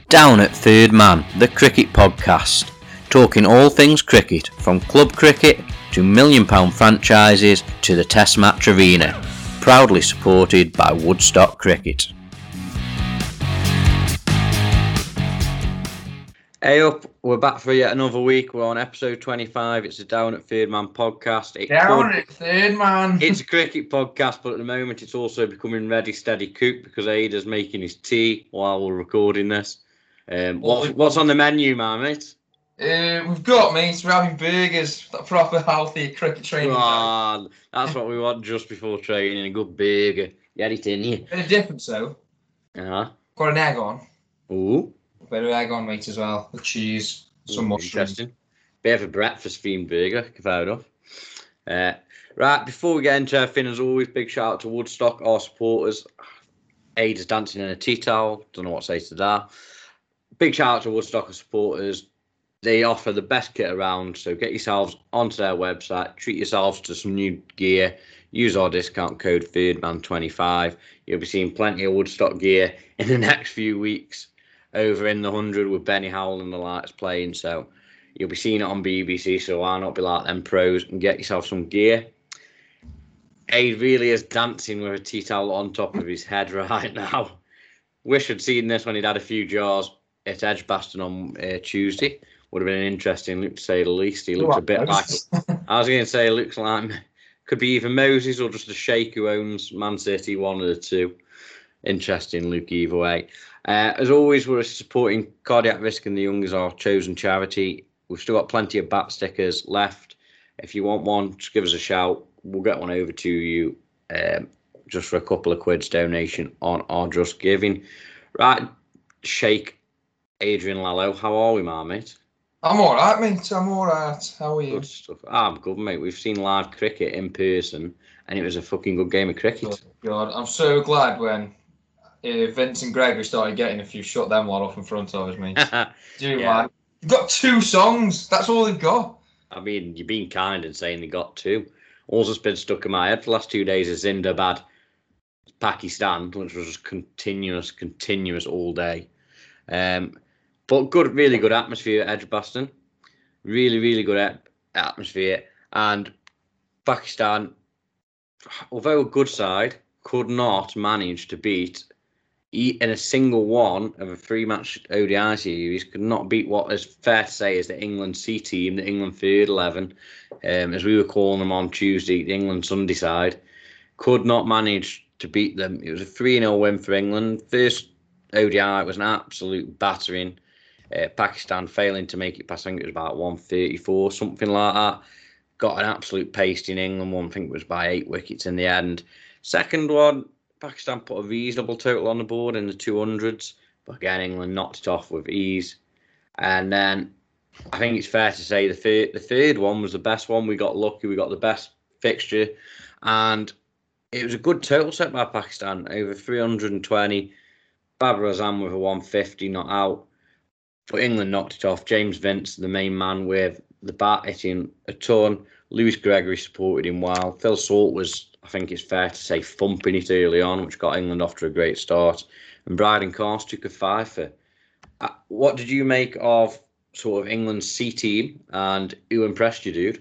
Down at Third Man, the cricket podcast, talking all things cricket, from club cricket to £1 million franchises to the Test Match Arena, proudly supported by Woodstock Cricket. Hey up, we're back for yet another week. We're on episode 25. It's a Down at Third Man podcast. At Third Man. It's a cricket podcast, but at the moment it's also becoming Ready Steady Cook because Ada's making his tea while we're recording this. What's on the menu, man, mate? We're having burgers, proper healthy cricket training. That's what we want just before training, a good burger. Get it in you. Bit of difference though. Uh-huh. Got an egg on. Ooh. Bit of egg on, mate, as well. With cheese, some mushrooms. Interesting. Bit of a breakfast themed burger, fair enough. Right, before we get into everything, as always, big shout out to Woodstock, our supporters. Ada's dancing in a tea towel. Don't know what to say to that. Big shout out to Woodstock supporters. They offer the best kit around, so get yourselves onto their website, treat yourselves to some new gear, use our discount code ThirdMan25. You'll be seeing plenty of Woodstock gear in the next few weeks over in the 100 with Benny Howell and the lights playing, so you'll be seeing it on BBC, so why not be like them pros and get yourself some gear. Aid really is dancing with a tea towel on top of his head right now. Wish I'd seen this when he'd had a few jars at Edgbaston on Tuesday. Would have been an interesting look, to say the least. He looks a bit like... I was going to say, it looks like... Could be either Moses or just a sheikh who owns Man City, one of the two. Interesting look either way. As always, we're supporting Cardiac Risk and the Young as our chosen charity. We've still got plenty of bat stickers left. If you want one, just give us a shout. We'll get one over to you just for a couple of quid's donation on our Just Giving. Right, Sheikh Adrian Lallo, how are we, my mate? I'm all right, mate. I'm all right. How are you? Good stuff. I'm good, mate. We've seen live cricket in person, and it was a fucking good game of cricket. God, I'm so glad when Vince and Gregory started getting a few shut them lot off in front of us, mate. Dude, Yeah. man. You've got 2 songs. That's all they've got. I mean, you're being kind and saying they got 2. All that's been stuck in my head for the last 2 days is Zindabad, Pakistan, which was just continuous all day. But good, really good atmosphere at Edgbaston. Really good atmosphere. And Pakistan, although a good side, could not manage to beat, in a single one of a 3-match ODI series, could not beat what is fair to say is the England C team, the England third 11, as we were calling them on Tuesday, the England Sunday side, could not manage to beat them. It was a 3-0 win for England. First ODI was an absolute battering. Pakistan failing to make it past, I think it was about 134, something like that. Got an absolute pasting. England won, I think it was by 8 wickets in the end. Second one, Pakistan put a reasonable total on the board in the 200s, but again, England knocked it off with ease. And then I think it's fair to say the third one was the best one. We got lucky, we got the best fixture, and it was a good total set by Pakistan, over 320. Babar Azam with a 150 not out. But England knocked it off. James Vince, the main man with the bat, hitting a ton. Lewis Gregory supported him well. Phil Salt was, I think it's fair to say, thumping it early on, which got England off to a great start. And Bryden Carse took a 5 for. What did you make of sort of England's C team, and who impressed you, dude?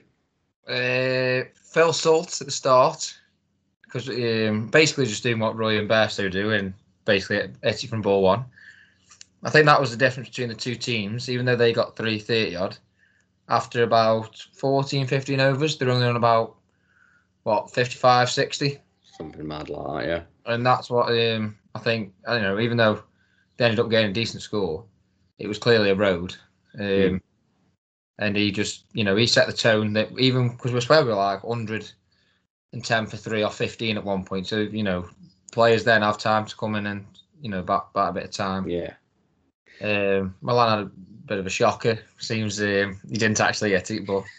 Phil Salt at the start, because basically just doing what Roy and Bairstow do, and basically hit it from ball one. I think that was the difference between the two teams, even though they got 330 odd. After about 14, 15 overs, they're only on about, 55, 60? Something mad like that, yeah. And that's what I think, even though they ended up getting a decent score, it was clearly a road. And he just, he set the tone that even, because we're supposed to be like 110 for 3 or 15 at one point. So, players then have time to come in and, bat a bit of time. Yeah. Milan had a bit of a shocker. Seems he didn't actually hit it, but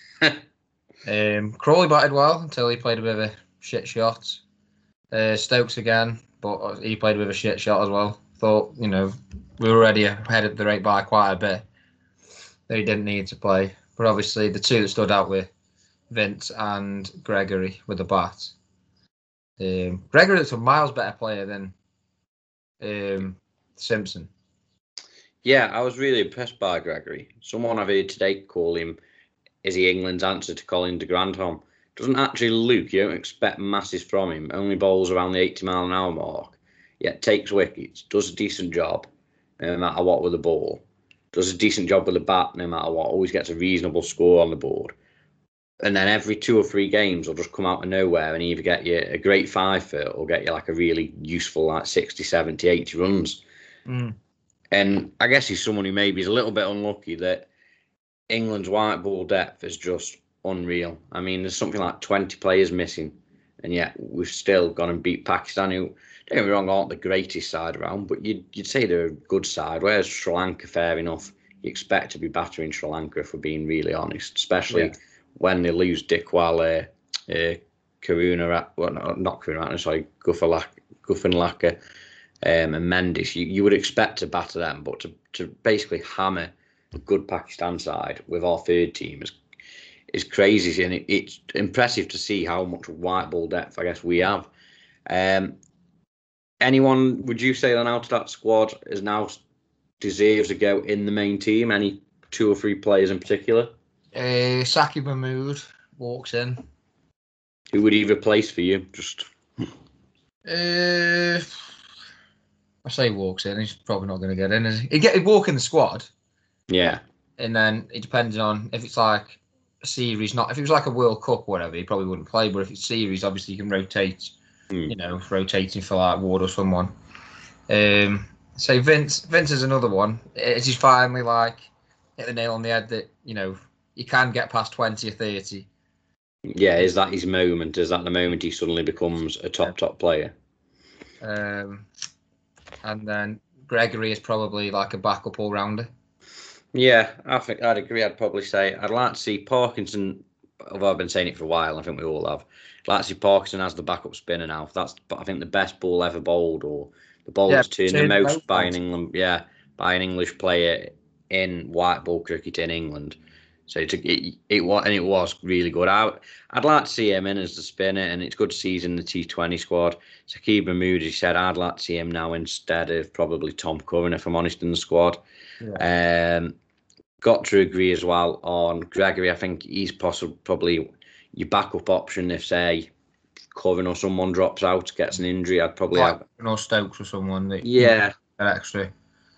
Crawley batted well until he played a bit of a shit shot. Stokes again, but he played a bit of a shit shot as well. Thought, we were already ahead of the rate by quite a bit. They didn't need to play. But obviously the two that stood out were Vince and Gregory with the bat. Gregory looks a miles better player than Simpson. Yeah, I was really impressed by Gregory. Someone I've heard today call him, is he England's answer to Colin de Grandhomme? Doesn't actually look, you don't expect masses from him, only bowls around the 80-mile-an-hour mark, yet takes wickets, does a decent job, no matter what with the ball, does a decent job with the bat, no matter what, always gets a reasonable score on the board. And then every 2 or 3 games will just come out of nowhere and either get you a great 5 foot or get you like a really useful like 60, 70, 80 runs. Mm. And I guess he's someone who maybe is a little bit unlucky that England's white ball depth is just unreal. I mean, there's something like 20 players missing, and yet we've still gone and beat Pakistan, who, don't get me wrong, aren't the greatest side around, but you'd say they're a good side. Whereas Sri Lanka, fair enough, you expect to be battering Sri Lanka, if we're being really honest, especially when they lose Dickwal, Karuna, well, not Karuna, sorry, Guffanlaka, and Mendes. You would expect to batter them, but to basically hammer a good Pakistan side with our third team is crazy, and it's impressive to see how much white ball depth I guess we have. Anyone, would you say that out of that squad is now deserves to go in the main team? Any 2 or 3 players in particular? Saqib Mahmood walks in. Who would he replace for you? Just I say walks in. He's probably not going to get in, is he? He'd walk in the squad. Yeah. And then it depends on if it's like a series, not if it was like a World Cup or whatever, he probably wouldn't play. But if it's series, obviously you can rotate, rotating for like Ward or someone. So Vince is another one. It's just finally like hit the nail on the head that, you can get past 20 or 30. Yeah, is that his moment? Is that the moment he suddenly becomes a top player? And then Gregory is probably like a backup all-rounder. Yeah, I think I'd agree. I'd probably say I'd like to see Parkinson, although I've been saying it for a while, I think we all have. I'd like to see Parkinson as the backup spinner now. That's, I think, the best ball ever bowled, or the ball that's turned the most by an England, by an English player in white ball cricket in England. So it was really good. I'd like to see him in as the spinner, and it's good to see he's in the T20 squad. Saqib Mahmood, he said, I'd like to see him now instead of probably Tom Curran, if I'm honest, in the squad. Yeah. Got to agree as well on Gregory. I think he's probably your backup option if, say, Curran or someone drops out, gets an injury. I'd probably have Stokes or someone that an extra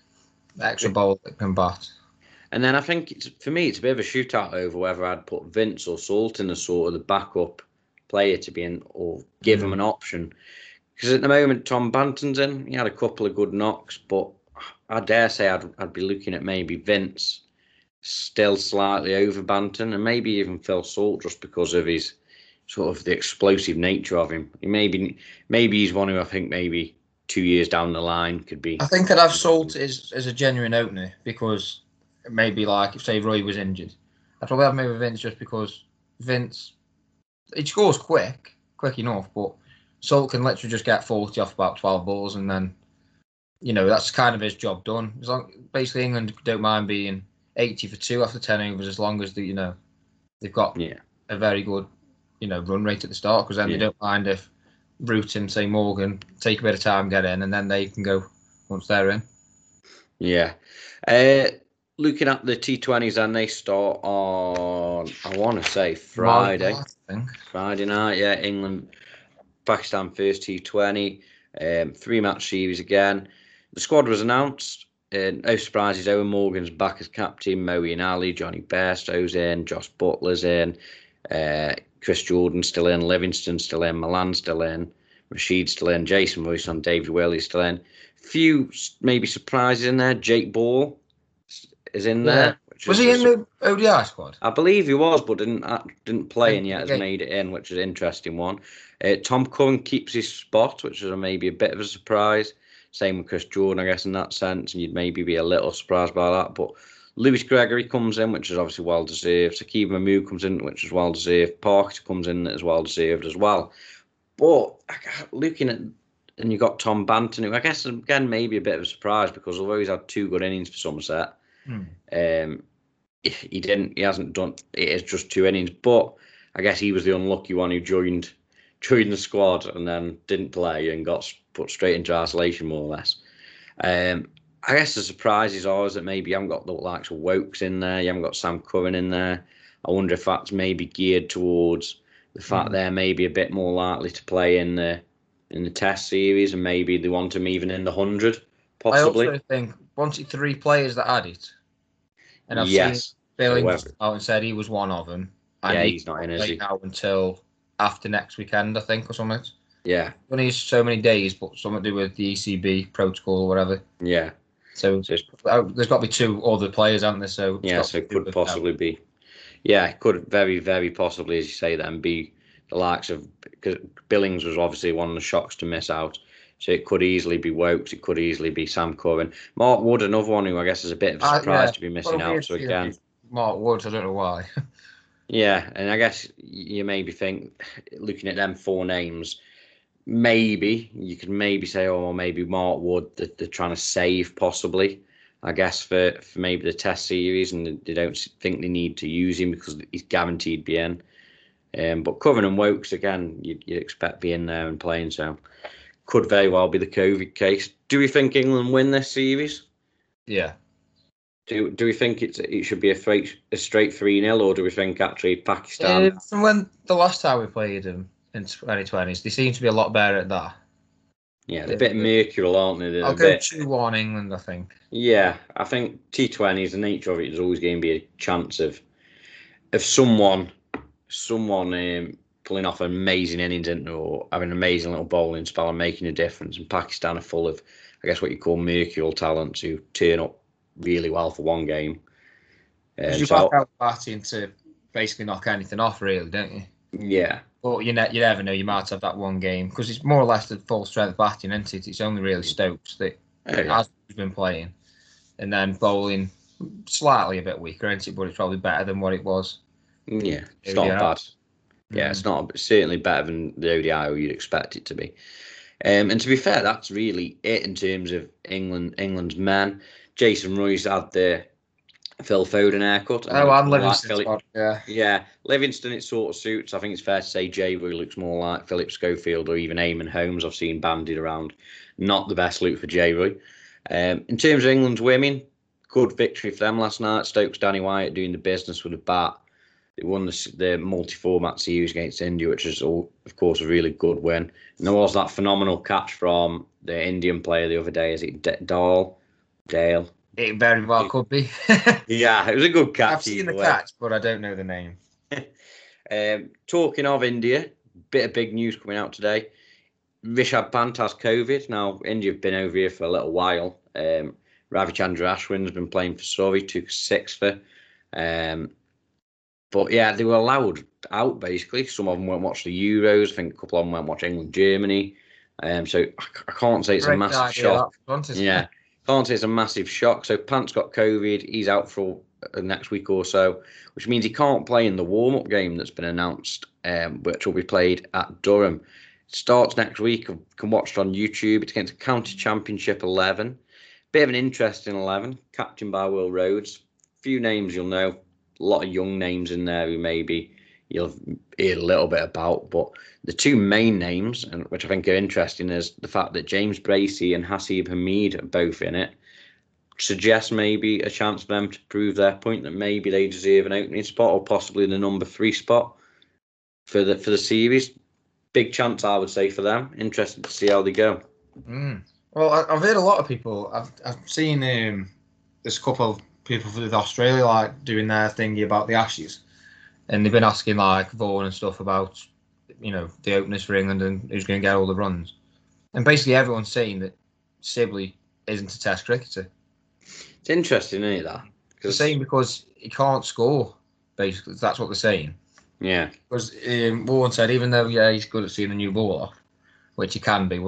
ball that can bat. And then I think for me it's a bit of a shootout over whether I'd put Vince or Sultan as sort of the backup player to be in, or give him an option. Because at the moment Tom Banton's in. He had a couple of good knocks, but I dare say I'd be looking at maybe Vince still slightly over Banton, and maybe even Phil Salt, just because of his sort of the explosive nature of him. Maybe he's one who I think maybe 2 years down the line could be. I think I'd have Salt as a genuine opener, because maybe like if say Roy was injured, I'd probably have maybe Vince, just because Vince, he scores quick enough, but Salt can literally just get 40 off about 12 balls, and then that's kind of his job done. As long, basically England don't mind being 80 for 2 after 10 overs, as long as they've got a very good run rate at the start, because then they don't mind if Root and say Morgan take a bit of time, get in, and then they can go once they're in. Yeah. Looking at the T20s, and they start on, I want to say Friday. Friday night, England, Pakistan first T20, 3-match series again. The squad was announced. No surprises, Owen Morgan's back as captain, Moeen Ali, Johnny Bairstow's in, Josh Butler's in, Chris Jordan still in, Livingston still in, Milan still in, Rashid still in, Jason Royce on, David Willey still in. Few maybe surprises in there. Jake Ball is in there. Was he in the ODI squad? I believe he was, but didn't play in yet. Has made it in, which is an interesting one. Tom Curran keeps his spot, which is maybe a bit of a surprise. Same with Chris Jordan, I guess, in that sense, and you'd maybe be a little surprised by that. But Lewis Gregory comes in, which is obviously well deserved. Saqib Mahmood comes in, which is well deserved. Parker comes in, as well deserved as well. But looking at, and you got Tom Banton, who I guess again maybe a bit of a surprise, because although he's had 2 good innings for Somerset, he hasn't done. It is just 2 innings, but I guess he was the unlucky one who joined the squad and then didn't play and got put straight into isolation, more or less. I guess the surprises are that maybe you haven't got the likes of Wokes in there, you haven't got Sam Curran in there. I wonder if that's maybe geared towards the fact they're maybe a bit more likely to play in the Test series, and maybe they want them even in the 100, possibly. I also think once 3 players that had it, and I've seen Yes. Billings out and said he was one of them. And Yeah, he's not in, is he? Now until after next weekend, I think, or something. Yeah. Only so many days, but something to do with the ECB protocol or whatever. Yeah. So there's got to be 2 other players, aren't there? So yeah, so it could possibly be. Yeah, it could very, very possibly, as you say, then be the likes of, because Billings was obviously one of the shocks to miss out. So it could easily be Wokes, it could easily be Sam Curran. Mark Wood, another one who I guess is a bit of a surprise to be missing out. So again, Mark Wood, I don't know why. Yeah, and I guess you maybe think, looking at them 4 names, maybe you could maybe say, oh, well, maybe Mark Wood, they're trying to save possibly, I guess, for maybe the Test series, and they don't think they need to use him because he's guaranteed be in. But Curran and Wokes, again, you'd expect be in there and playing, so could very well be the COVID case. Do we think England win this series? Yeah. Do we think it should be a straight 3-0, or do we think actually Pakistan? From when the last time we played them in 2020s, they seem to be a lot better at that. Yeah, they're a bit mercurial, aren't they? I'll go 2-1 England, I think. Yeah, I think T20s, the nature of it is always going to be a chance of someone pulling off an amazing innings or having an amazing little bowling spell and making a difference. And Pakistan are full of, I guess, what you call mercurial talents who turn up really well for one game. You back out batting to basically knock anything off, really, don't you? Yeah. But you never know. You might have that one game because it's more or less the full strength batting, isn't it? It's only really Stokes that has been playing, and then bowling slightly a bit weaker, isn't it? But it's probably better than what it was. Yeah, it's not bad. Yeah, it's not certainly better than the ODI you'd expect it to be. And to be fair, that's really it in terms of England's men. Jason Royce had the Phil Foden haircut. And Livingston. Yeah, Livingston, it sort of suits. I think it's fair to say Jay Roy looks more like Philip Schofield or even Eamon Holmes I've seen bandied around. Not the best look for Jay Roy. In terms of England's women, good victory for them last night. Stokes Danny Wyatt doing the business with a bat. They won the multi-format series against India, which is, of course, a really good win. And there was that phenomenal catch from the Indian player the other day. Is it Dale? It very well could be. Yeah, it was a good catch. I've seen the catch, but I don't know the name. Talking of India, bit of big news coming out today. Rishabh Pant has COVID. Now, India have been over here for a little while. Ravichandra Ashwin's been playing for Surrey, took 6th. But yeah, they were allowed out basically. Some of them went watch the Euros. I think a couple of them went watch England, Germany. So I can't say it's a massive shock. Yeah, can't say it's a massive shock. So Pant's got COVID. He's out for next week or so, which means he can't play in the warm-up game that's been announced, which will be played at Durham. It starts next week. You can watch it on YouTube. It's against a County Championship 11. Bit of an interesting 11, captained by Will Rhodes. Few names you'll know. A lot of young names in there who maybe you'll hear a little bit about, but the 2 main names, and which I think are interesting, is the fact that James Bracey and Hasib Hamid are both in it. Suggests maybe a chance for them to prove their point that maybe they deserve an opening spot or possibly the number 3 spot for the series. Big chance, I would say, for them. Interested to see how they go. Well, I've heard a lot of people. I've seen there's a couple of people with Australia like doing their thingy about the Ashes, and they've been asking like Vaughan and stuff about the openers for England and who's going to get all the runs, and basically everyone's saying that Sibley isn't a Test cricketer. It's interesting, isn't it? That they're saying because he can't score. Basically, that's what they're saying. Yeah. Because Vaughan said even though he's good at seeing the new ball off, which he can be,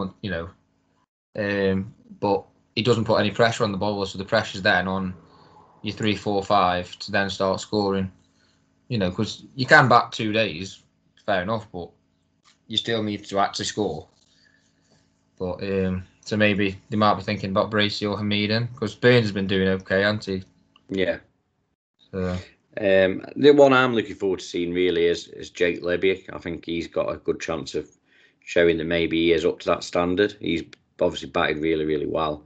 but he doesn't put any pressure on the bowler, so the pressure's then on your 3, 4, 5 to then start scoring. Because you can bat 2 days, fair enough, but you still need to actually score. But so maybe they might be thinking about Bracey or Hamid, because Burns has been doing okay, hasn't he? Yeah. So. The one I'm looking forward to seeing really is Jake Libby. I think he's got a good chance of showing that maybe he is up to that standard. He's obviously batted really, really well.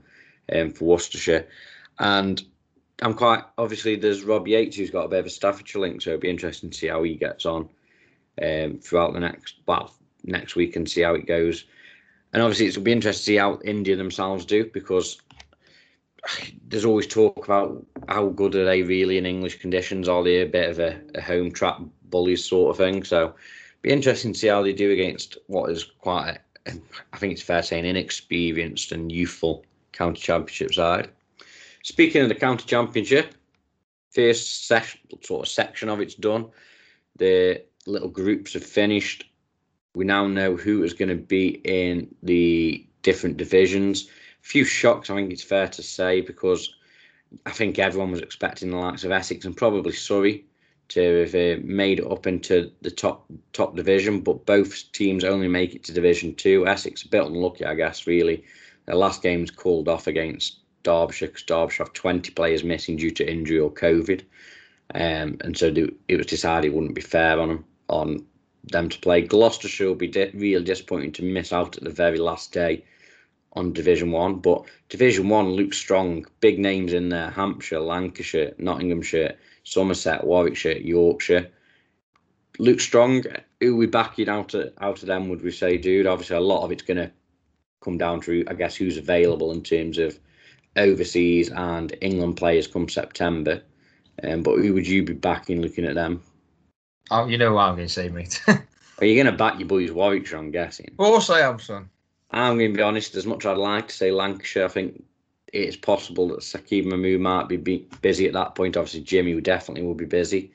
for Worcestershire. And I'm quite, obviously, there's Rob Yates, who's got a bit of a Staffordshire link, so it'll be interesting to see how he gets on throughout the next week and see how it goes. And obviously, it'll be interesting to see how India themselves do, because there's always talk about how good are they really in English conditions. Are they a bit of a home trap bullies sort of thing? So it'll be interesting to see how they do against what is quite, I think it's fair saying, inexperienced and youthful county championship side. Speaking of the county championship, first section of it's done. The little groups have finished. We now know who is going to be in the different divisions. A few shocks, I think it's fair to say, because I think everyone was expecting the likes of Essex and probably Surrey to have made it up into the top division, but both teams only make it to Division 2. Essex a bit unlucky, I guess, really. Their last game's called off against Derbyshire, because Derbyshire have 20 players missing due to injury or COVID. And so it was decided it wouldn't be fair on them to play. Gloucestershire will be really disappointing to miss out at the very last day on Division 1. But Division 1 looks strong. Big names in there: Hampshire, Lancashire, Nottinghamshire, Somerset, Warwickshire, Yorkshire. Looks strong. Who we backing out of them, would we say, dude? Obviously, a lot of it's going to come down to, I guess, who's available in terms of overseas and England players come September. But who would you be backing looking at them? Oh, you know what I'm going to say, mate. Are you going to back your boys Warwickshire, I'm guessing? Of course I am, son. I'm going to be honest, as much as I'd like to say Lancashire, I think it's possible that Saqib Mahmood might be busy at that point. Obviously, Jimmy definitely will be busy.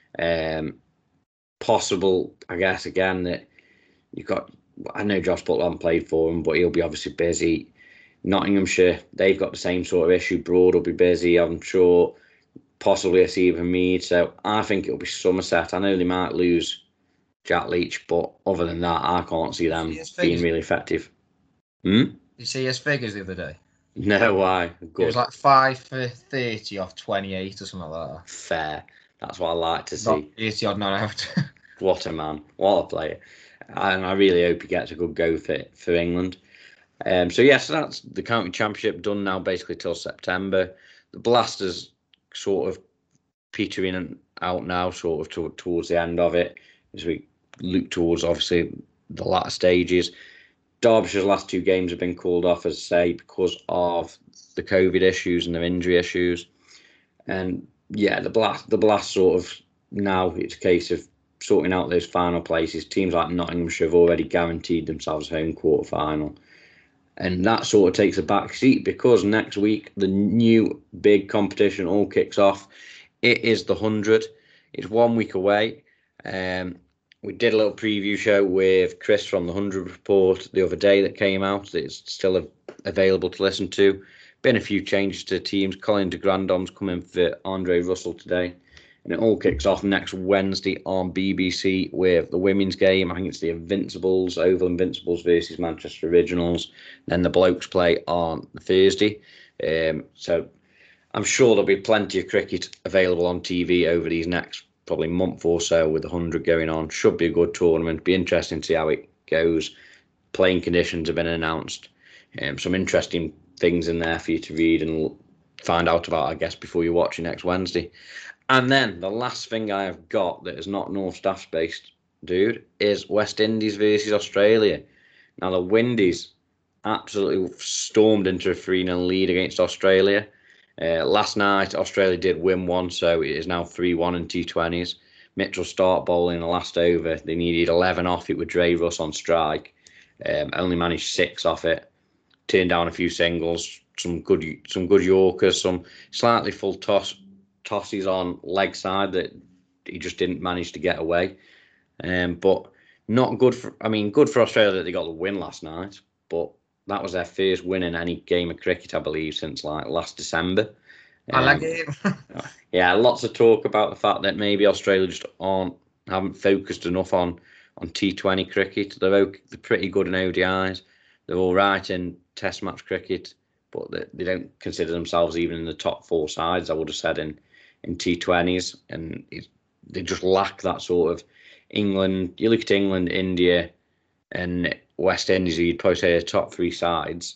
Possible, I guess, again, that you've got, I know Josh Butler hasn't played for him, but he'll be obviously busy. Nottinghamshire, they've got the same sort of issue. Broad will be busy, I'm sure. Possibly a Stephen Mead. So I think it'll be Somerset. I know they might lose Jack Leach, but other than that, I can't see them being really effective. Did you see his figures the other day? No, why? Good. It was like 5 for 30 off 28 or something like that. Fair. That's what I like to see. 80 odd not out. What a man. What a player. And I really hope he gets a good go for England. So that's the county championship done now, basically till September. The Blasters sort of petering out now, sort of towards the end of it, as we look towards, obviously, the latter stages. Derbyshire's last 2 games have been called off, as I say, because of the COVID issues and their injury issues. And yeah, the blast sort of, now it's a case of sorting out those final places. Teams like Nottinghamshire have already guaranteed themselves home quarter final. And that sort of takes a back seat, because next week the new big competition all kicks off. It is the 100. It's 1 week away. We did a little preview show with Chris from the 100 Report the other day that came out. It's still available to listen to. Been a few changes to teams. Colin de Grandom's coming for Andre Russell today. And it all kicks off next Wednesday on BBC with the women's game. I think it's the Invincibles, Oval Invincibles versus Manchester Originals. Then the blokes play on the Thursday. So I'm sure there'll be plenty of cricket available on TV over these next probably month or so with the 100 going on. Should be a good tournament. Be interesting to see how it goes. Playing conditions have been announced. Some interesting things in there for you to read and find out about, I guess, before you watch it next Wednesday. And then the last thing I have got that is not North Staffs based, dude, is West Indies versus Australia. Now, the Windies absolutely stormed into a 3-0 lead against Australia. Last night, Australia did win one, so it is now 3-1 in T20s. Mitchell start bowling the last over. They needed 11 off it with Dre Russ on strike. Only managed 6 off it. Turned down a few singles, some good Yorkers, some slightly full tosses on leg side that he just didn't manage to get away. But not good for, good for Australia that they got the win last night, but that was their first win in any game of cricket, I believe, since like last December. I like it. Yeah, lots of talk about the fact that maybe Australia just haven't focused enough on T20 cricket. They're pretty good in ODIs. They're all right in Test match cricket, but they don't consider themselves even in the top 4 sides, I would have said, in T20s. And they just lack that sort of England. You look at England, India, and West Indies, you'd probably say the top 3 sides.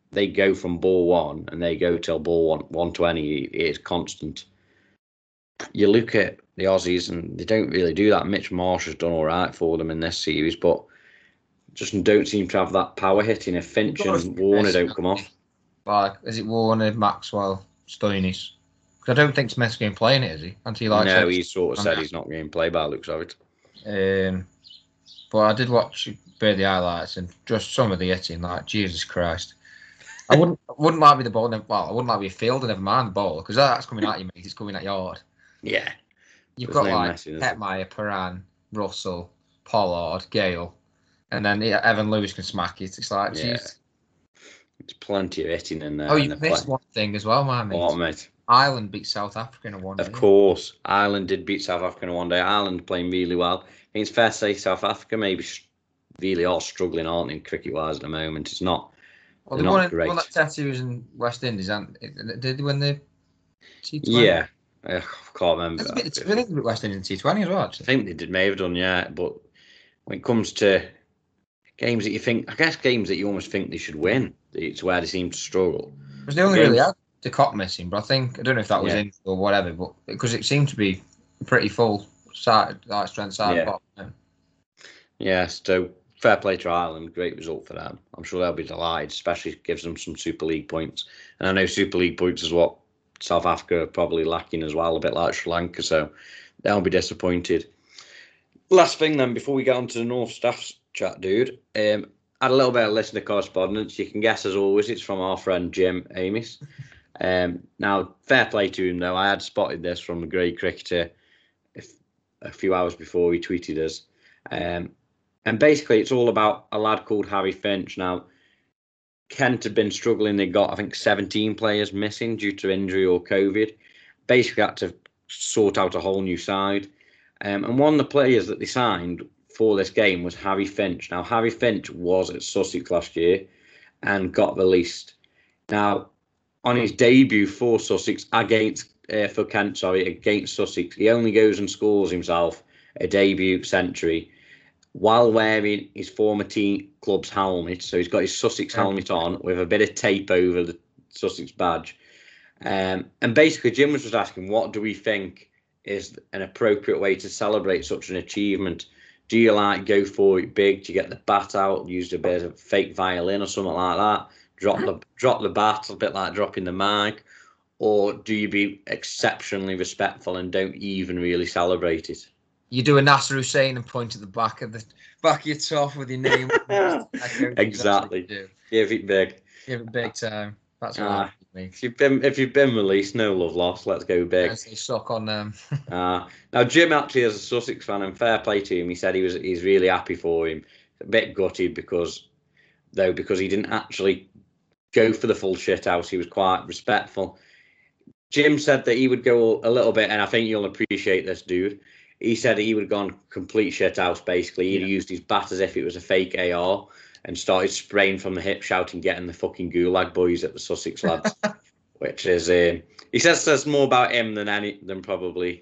they go from ball 1 and they go till ball 120. It's constant. You look at the Aussies and they don't really do that. Mitch Marsh has done all right for them in this series, but just don't seem to have that power hitting if Finch and Warner don't come off. Like, is it Warner, Maxwell, Stoinis? Because I don't think Smith's going to play in it, is he? No, he sort of said he's not going to play by the looks of it. But I did watch a bit of the highlights and just some of the hitting, like, Jesus Christ. I wouldn't like be the ball. Well, I wouldn't like be a fielder, never mind the ball, because that's coming at you, mate. It's coming at your yard. Yeah. You've got like Hetmeyer, Perrin, Russell, Pollard, Gale, and then Evan Lewis can smack it. It's like, geez. There's plenty of hitting in there. Oh, you missed one thing as well, my mate. What, mate? Ireland beat South Africa in a one-day. Of course. Ireland did beat South Africa in a one-day. Ireland playing really well. I think it's fair to say South Africa maybe really are struggling, aren't they, cricket-wise at the moment. It's not. Well, the one that Tete was in West Indies, did they win the T20? Yeah. I can't remember. I think they beat West Indies in T20 as well, actually. I think they did, may have done, yeah. But when it comes to games that you think, I guess games that you almost think they should win, it's where they seem to struggle. Because they only really had the Cop missing, but I don't know if that was in or whatever, but because it seemed to be pretty full side, like strength side. Yeah, so fair play to Ireland, great result for them. I'm sure they'll be delighted, especially gives them some Super League points. And I know Super League points is what South Africa are probably lacking as well, a bit like Sri Lanka, so they'll be disappointed. Last thing then, before we get on to the North Staffs chat, dude, had a little bit of listener correspondence. You can guess, as always, it's from our friend Jim Amis. Now, fair play to him, though. I had spotted this from the Grey Cricketer a few hours before he tweeted us. And basically, it's all about a lad called Harry Finch. Now, Kent had been struggling. They got, I think, 17 players missing due to injury or COVID. Basically, had to sort out a whole new side. And one of the players that they signed for this game was Harry Finch. Now, Harry Finch was at Sussex last year and got released. Now, on his debut for Sussex against Sussex, he only goes and scores himself a debut century while wearing his former team club's helmet. So he's got his Sussex helmet on with a bit of tape over the Sussex badge. And basically, Jim was just asking, what do we think is an appropriate way to celebrate such an achievement? Do you go for it big? Do you get the bat out, use a bit of fake violin or something like that? Drop the bat, a bit like dropping the mic? Or do you be exceptionally respectful and don't even really celebrate it? You do a Nasser Hussain and point at the back of your top with your name. Exactly. Give it big. Give it big time. That's what if you've been released, no love lost. Let's go big. Let's suck on them. Now Jim actually, as a Sussex fan, and fair play to him, he said he's really happy for him. A bit gutted because he didn't actually go for the full shit house. He was quite respectful. Jim said that he would go a little bit, and I think you'll appreciate this, dude. He said he would have gone complete shit house, basically. He'd used his bat as if it was a fake AR and started spraying from the hip, shouting, getting the fucking gulag boys at the Sussex lads. Which is, he says more about him than Harry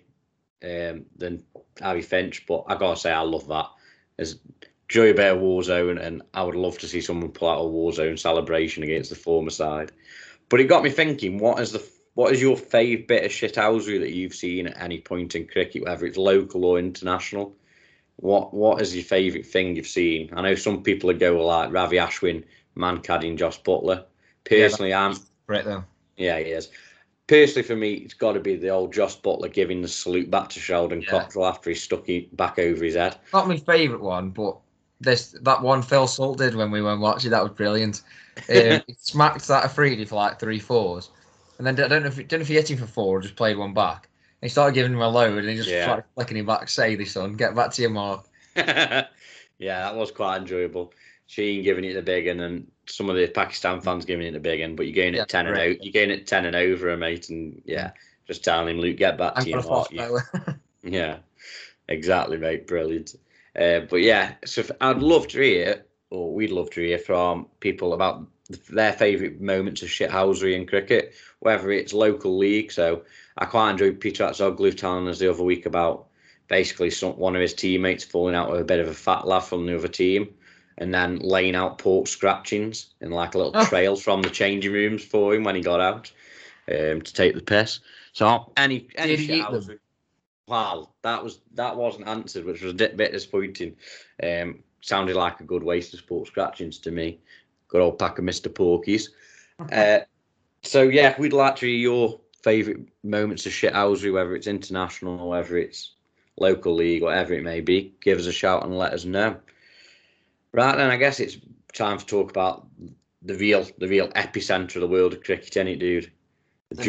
Finch, but I gotta say, I love that. There's enjoy a bit of Warzone, and I would love to see someone pull out a Warzone celebration against the former side. But it got me thinking, what is your favourite bit of shithousery that you've seen at any point in cricket, whether it's local or international? What is your favourite thing you've seen? I know some people would go like Ravi Ashwin man-cadding Josh Butler. Personally, I'm right though. Yeah, he is. Personally, for me, it's got to be the old Josh Butler giving the salute back to Sheldon Cottrell after he stuck it back over his head. Not my favourite one, but that one Phil Salt did when we went watching, that was brilliant. He smacked that Afridi for like 3-4s. And then I don't know if he hit him for 4 or just played one back. And he started giving him a load and he just started flicking him back. Say this, son, get back to your mark. Yeah, that was quite enjoyable. Sheen giving it the big one, and some of the Pakistan fans giving it the big one. But you're going at 10 and out. You're going at 10 and over, mate, and just telling him, Luke, get back to your mark. Yeah, exactly, mate. Brilliant. But yeah, so I'd love to hear, or we'd love to hear from people about their favourite moments of shithousery in cricket, whether it's local league. So I quite enjoyed Peter Atzoglu telling us the other week about basically one of his teammates falling out with a bit of a fat laugh from the other team. and then laying out pork scratchings in like a little trail from the changing rooms for him when he got out to take the piss. So any Did he eat them? Wow, that wasn't answered, which was a bit disappointing. Sounded like a good waste of pork scratchings to me. Good old pack of Mr. Porkies. So yeah, we'd like to hear your favourite moments of shithousery, whether it's international or whether it's local league, whatever it may be. Give us a shout and let us know. Right then, I guess it's time to talk about the real epicenter of the world of cricket, ain't it, dude? The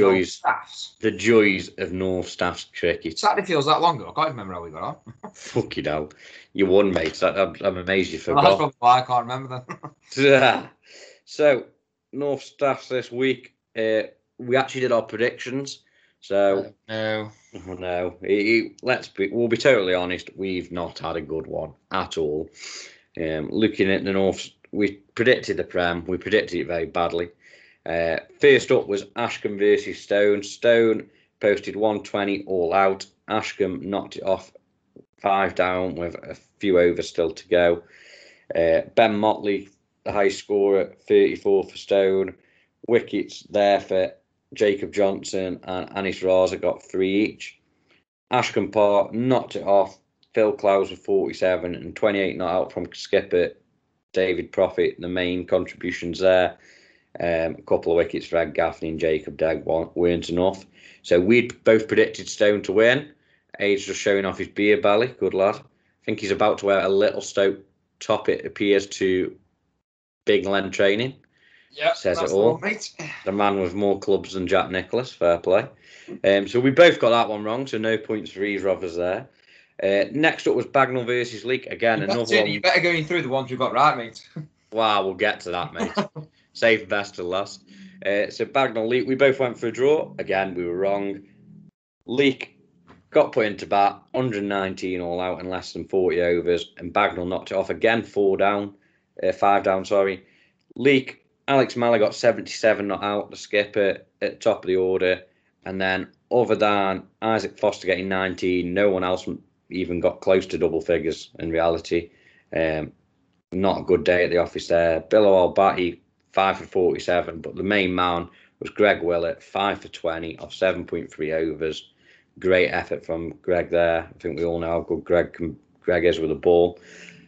joys of North Staffs cricket. Saturday feels that long ago. I can't remember how we got on. Fuck you know. You won, mate. I'm amazed you forgot. Well, that's probably why I can't remember that. So, North Staffs this week, we actually did our predictions. So, no. We'll be totally honest, we've not had a good one at all. Looking at the North, we predicted the Prem, we predicted it very badly. First up was Ashcombe versus Stone. Stone posted 120 all out. Ashcombe knocked it off 5 down with a few overs still to go. Ben Motley, the high scorer, 34 for Stone. Wickets there for Jacob Johnson and Anis Raza got 3 each. Ashcombe Park knocked it off. Phil Clowes with 47 and 28 not out from skipper David Profit. The main contributions there. A couple of wickets for Ed Gaffney and Jacob Degg weren't enough. So we'd both predicted Stone to win. Aid's just showing off his beer belly. Good lad. I think he's about to wear a little Stoke top, it appears, to Big Len training. Yeah, says it all. The man with more clubs than Jack Nicklaus. Fair play. So we both got that one wrong, so no points for either of us there. Next up was Bagnall versus Leek. Again, another one. You better go through the ones we got right, mate. Wow, we'll get to that, mate. Save the best to last. So Bagnall Leek, we both went for a draw. Again, we were wrong. Leek got put into bat, 119 all out in less than 40 overs, and Bagnall knocked it off again, 5 down, sorry. Leek, Alex Miller got 77 not out, the skipper at the top of the order, and then other than Isaac Foster getting 19, no one else even got close to double figures in reality. Not a good day at the office there. Bilal Al-Bati, 5 for 47, but the main man was Greg Willett, 5 for 20 off 7.3 overs. Great effort from Greg there. I think we all know how good Greg is with the ball.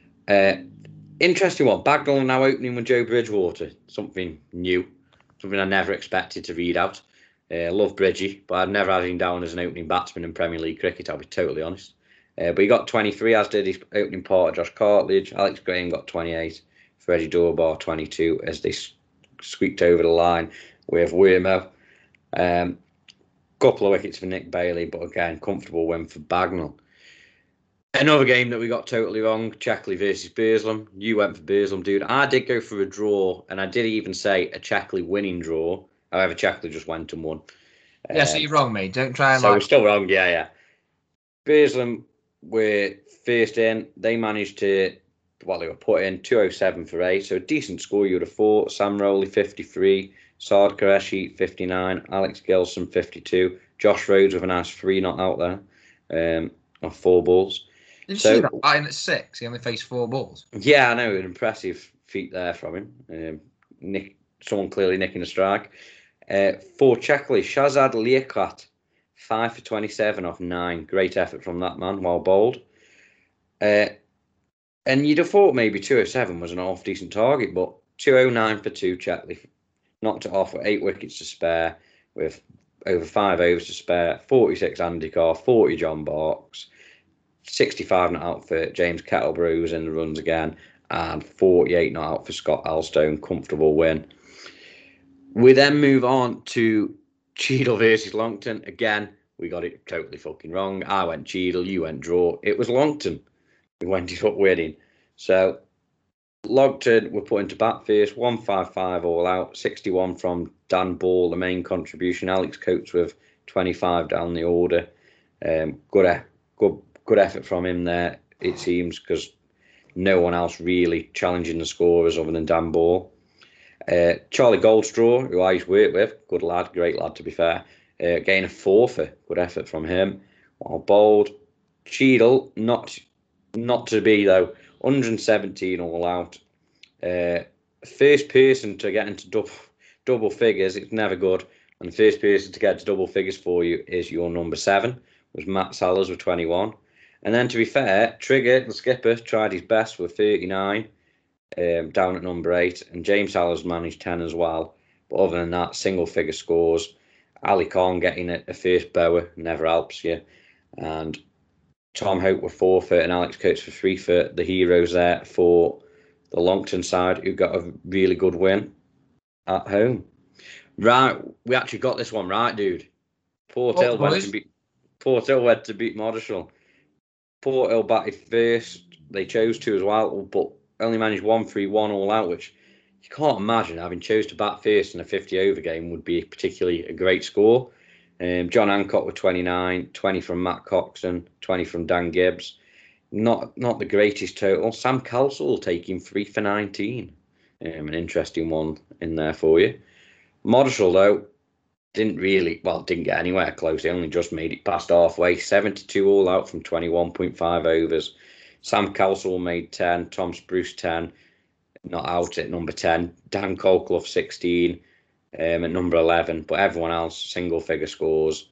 Interesting one. Bagnall now opening with Joe Bridgewater. Something new. Something I never expected to read out. Love Bridgie, but I've never had him down as an opening batsman in Premier League cricket, I'll be totally honest. But he got 23, as did his opening partner, Josh Cartledge. Alex Graham got 28. Freddie Dorbar, 22, as they squeaked over the line with Wermo. Couple of wickets for Nick Bailey, but again, comfortable win for Bagnall. Another game that we got totally wrong, Checkley versus Burslem. You went for Burslem, dude. I did go for a draw, and I did even say a Checkley winning draw. However, Checkley just went and won. Yeah, so you're wrong, mate. Don't try and So we're still wrong, yeah. Burslem were first in. They managed to, they were put in 207 for 8, so a decent score you would have thought. Sam Rowley, 53. Saad Qureshi, 59. Alex Gilson, 52. Josh Rhodes with a nice 3 not out there of 4 balls. Did you see that? Batting at 6, he only faced 4 balls. Yeah, I know. An impressive feat there from him. Someone clearly nicking a strike. For Checkley, Shazad Liaquat, 5 for 27 off 9. Great effort from that man while bowled. And you'd have thought maybe 207 was an half-decent target, but 209 for 2, Checkley knocked it off with 8 wickets to spare, with over 5 overs to spare, 46 Andy Carr, 40 John Barks, 65 not out for James Kettleborough, who was in the runs again, and 48 not out for Scott Alstone. Comfortable win. We then move on to Cheadle versus Longton. Again, we got it totally fucking wrong. I went Cheadle, you went draw. It was Longton who went up winning. So Longton were put into bat first, 155 all out, 61 from Dan Ball, the main contribution. Alex Coates with 25 down the order. Good effort from him there, it seems, because no one else really challenging the scorers other than Dan Ball. Charlie Goldstraw, who I used to work with, good lad, great lad to be fair, getting a 4 for good effort from him. While bowled, Cheadle, not to be though, 117 all out, First person to get into double figures, it's never good. And the first person to get to double figures for you is your number 7, was Matt Sellers with 21. And then, to be fair, Trigger, the skipper, tried his best with 39, down at number 8. And James Sellers managed 10 as well. But other than that, single-figure scores. Ali Khan getting a first bower never helps you. And Tom Hope with 4 foot and Alex Coates for 3 foot. The heroes there for the Longton side, who got a really good win at home. Right, we actually got this one right, dude. Port Hill went to beat Moddershall. Port Hill batted first. They chose to as well, but only managed 1-3-1 all out, which you can't imagine having chose to bat first in a 50-over game would be particularly a great score. John Hancock with 29, 20 from Matt Coxon, 20 from Dan Gibbs. Not the greatest total. Sam Calsall taking 3 for 19. An interesting one in there for you. Moddershall, though, didn't get anywhere close. They only just made it past halfway. 72 all out from 21.5 overs. Sam Calsall made 10. Tom Spruce 10. Not out at number 10. Dan Colclough 16 at number 11. But everyone else, single-figure scores.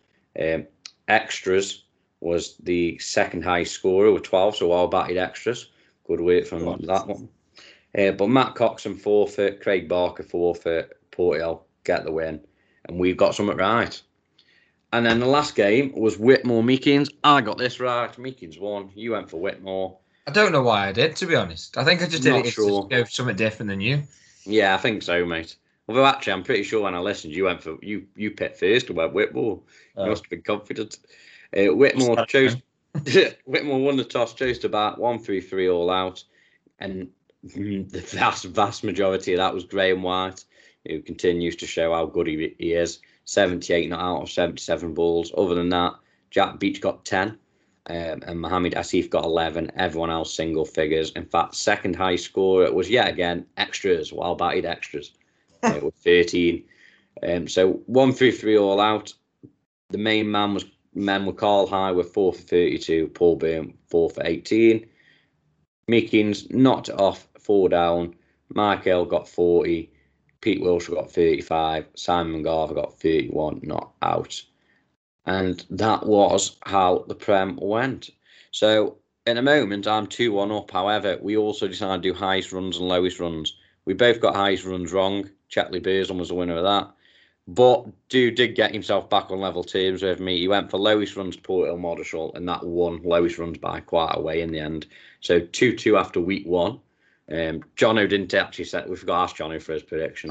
Extras was the second highest scorer with 12, so well-batted extras. Good work from that one. But Matt Coxon 4 foot, Craig Barker 4 foot, Port Hill get the win. And we've got something right. And then the last game was Whitmore Meekins. I got this right. Meekins won. You went for Whitmore. I don't know why I did, to be honest. I think I just did it to go for something different than you. Yeah, I think so, mate. Although actually, I'm pretty sure when I listened, you went for you picked first about Whitmore. You must have been confident. Whitmore Whitmore won the toss, chose to bat 1-3-3 all out, and the vast majority of that was Graham White, who continues to show how good he is. 78 not out of 77 balls. Other than that, Jack Beach got 10, and Mohamed Asif got 11. Everyone else single figures. In fact, second high scorer was yet again extras, well-batted extras, with 13. So 1-3-3 all out. The main men were Carl High with 4 for 32, Paul Byrne 4 for 18. Meekins knocked it off 4 down. Michael got 40. Pete Wilshire got 35. Simon Garver got 31, not out. And that was how the Prem went. So in a moment, I'm 2-1 up. However, we also decided to do highest runs and lowest runs. We both got highest runs wrong. Chatley Beerson was the winner of that. But Dude did get himself back on level terms with me. He went for lowest runs Port Hill Moddershall, and that won lowest runs by quite a way in the end. So 2-2 after week 1. Jono didn't actually set. We forgot to ask Jono for his predictions.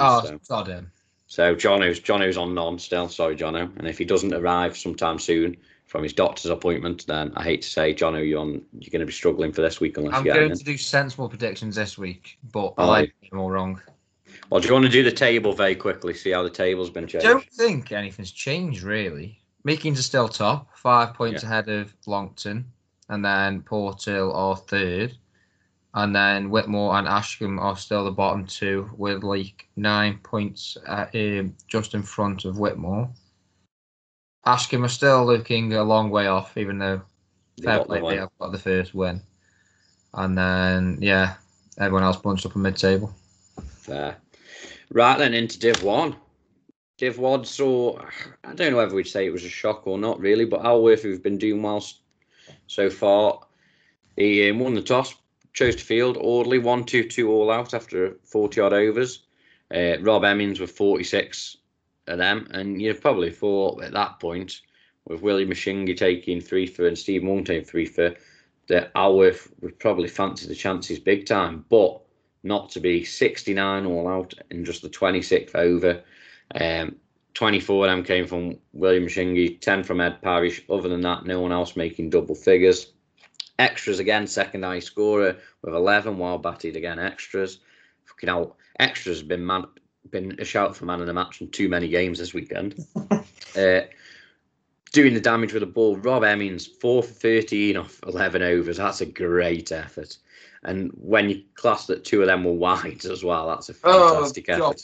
So Jono's on none still. Sorry, Jono. And if he doesn't arrive sometime soon from his doctor's appointment, then I hate to say, Jono, you're going to be struggling for this week unless I'm going to do sensible predictions this week, but I like them all wrong. Well, do you want to do the table very quickly? See how the table's been changed. I don't think anything's changed really. Meekins are still top, 5 points ahead of Longton, and then Port Hill are third. And then Whitmore and Ashcombe are still the bottom 2 with like 9 points just in front of Whitmore. Ashcombe are still looking a long way off, even though they have got the first win. And then, everyone else bunched up in mid-table. Fair. Right then, into Div 1. Div 1 saw, I don't know whether we'd say it was a shock or not really, but Alworth, who've been doing well so far, he won the toss. Chose to field. Audley 1-2-2 all out after 40-odd overs. Rob Emmons with 46 of them. And you've probably thought at that point, with Willie Mashingi taking 3 for and Steve Moon taking 3 for, that Alworth would probably fancy the chances big time. But not to be. 69 all out in just the 26th over. 24 of them came from Willie Mashingi, 10 from Ed Parrish. Other than that, no one else making double figures. Extras again, second high scorer with 11, while batted again. Extras, fucking hell. Extras have been a shout for man of the match in too many games this weekend. Doing the damage with the ball. Rob Emmons 4 for 13 off 11 overs. That's a great effort. And when you class that 2 of them were wides as well, that's a fantastic effort.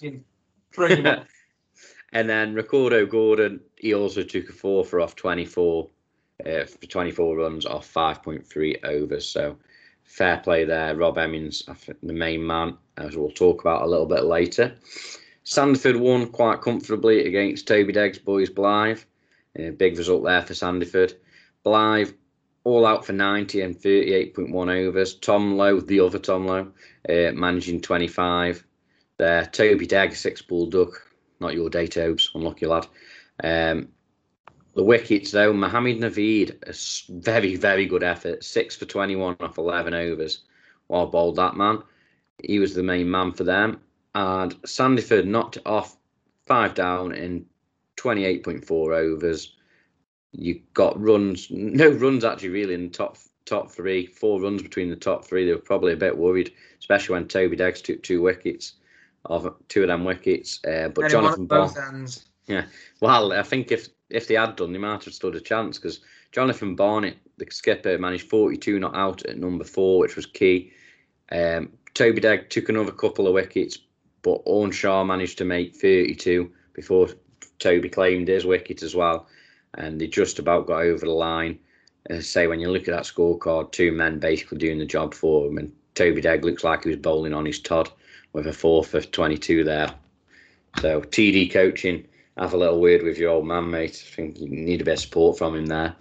And then Ricardo Gordon, he also took a 4 for off 24. For 24 runs off 5.3 overs. So fair play there. Rob Emmons, I think, the main man, as we'll talk about a little bit later. Sandefjord won quite comfortably against Toby Degg's boys Blythe. Big result there for Sandefjord. Blythe all out for 90 and 38.1 overs. Tom Lowe, the other Tom Lowe, managing 25 there. Toby Degg, 6-ball duck. Not your day, Tobes. Unlucky lad. The wickets, though, Mohammed Naveed, a very, very good effort. 6 for 21 off 11 overs. Well bowled, that man. He was the main man for them. And Sandefjord knocked it off 5 down in 28.4 overs. You got runs, no runs actually really in the top 3. 4 runs between the top 3. They were probably a bit worried, especially when Toby Deggs took 2 wickets, of 2 of them wickets. But Jonathan Barnett, yeah. Well, I think if they had done, they might have stood a chance, because Jonathan Barnett, the skipper, managed 42 not out at number 4, which was key. Toby Degg took another couple of wickets, but Earnshaw managed to make 32 before Toby claimed his wicket as well. And they just about got over the line. As I say, when you look at that scorecard, 2 men basically doing the job for him. And Toby Degg looks like he was bowling on his Todd with a 4 for 22 there. So TD coaching, have a little word with your old man, mate. I think you need a bit of support from him there.